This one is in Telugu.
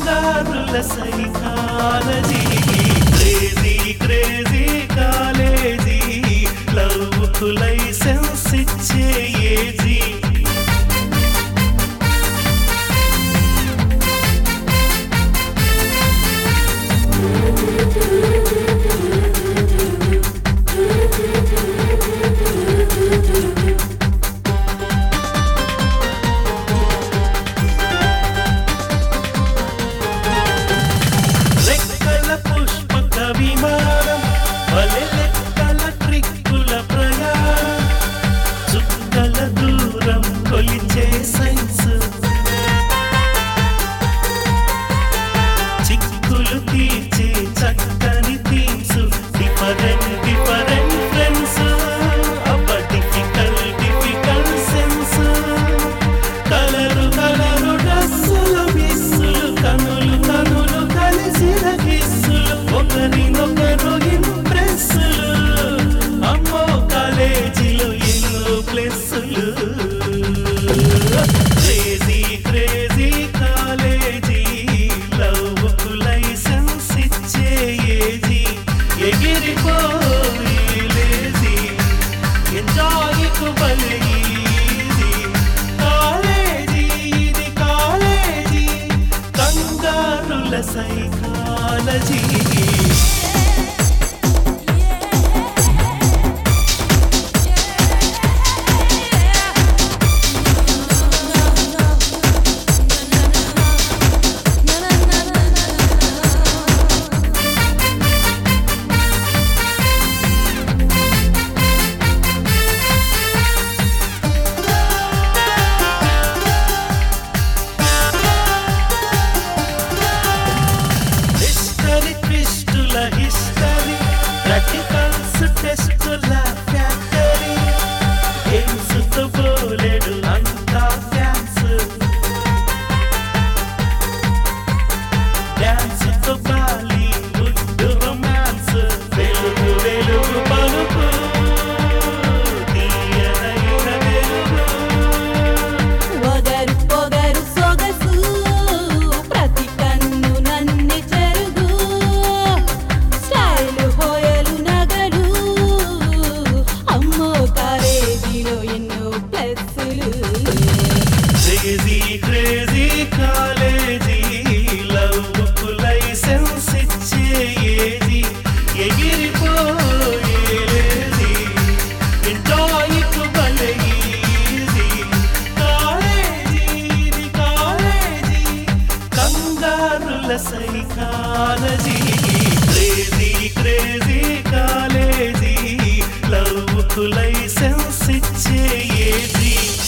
కంగారుల psychology crazy crazy college love కు లైసెన్స్ ఇచ్చే ఏజీ విమానం వలెలెక్కల ట్రిక్కుల ప్రయాణం చుక్కల దూరం కొలిచే సైన్స్ చిక్కులు తీర్చే చక్కని థీమ్స్ డిఫరెంట్ డిఫరెంట్ ఫ్రెండ్స్ అబ్బ డిఫికల్ట్ సెన్స్ కలరు కలరు డ్రెస్సులు మిస్సులు కనులు కనులు కలిసిన కిస్సులు ఒకరినొకరు ఇంప్రెస్సులు అమ్మో కాలేజీలో ఎన్నో ప్లస్సులు క్రేజీ క్రేజీ కాలేజీ లవ్ కు లైసెన్స్ ఇచ్చే ఏజీ ఎగిరిపోయి లేజీ ఎంజాయ్ కు భలే ఈజీ కాలేజీ ఇది కాలేజీ కంగారుల సైకాలజీ history, practicals testuల factory, games తో బోలెడు అంతా ఫ్యాన్స్, డాన్స్ తో బాలీవుడ్ రొమాన్స్, వెలుగు వెలుగు పలుకు తీయనైన వెలుగు పొగరు పొగరు సొగసు ప్రతి కన్ను నన్ను చెరుగు స్టైల్ హోయలు నగలు అమ్మో కాలేజీలో ఎన్నో ప్లస్సులు క్రేజీ క్రేజీ కాలేజీ లవ్ కు లైసెన్స్ ఇచ్చే ఏజీ ఎగిరిపోయే లేజీ ఎంజాయ్ కు భలే ఈజీ కాలేజీ ఇది కాలేజీ కంగారుల psychology crazy crazy college love కు లైసెన్స్ ఇచ్చే ఏజీ